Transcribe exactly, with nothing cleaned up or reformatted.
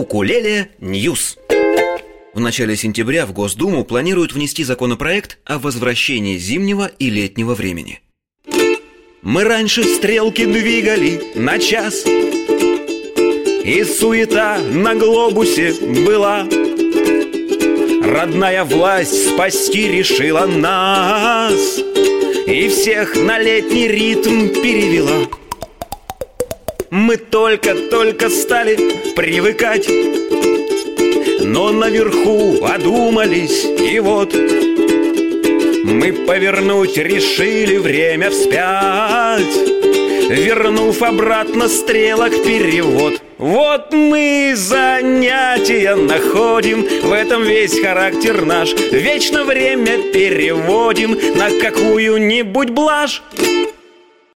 Укулеле Ньюс. В начале сентября в Госдуму планируют внести законопроект о возвращении зимнего и летнего времени. Мы раньше стрелки двигали на час, и суета на глобусе была. Родная власть спасти решила нас и всех на летний ритм перевела. Мы только-только стали привыкать, но наверху одумались, и вот мы повернуть решили время вспять, вернув обратно стрелок перевод. Вот мы занятия находим, в этом весь характер наш. Вечно время переводим на какую-нибудь блажь.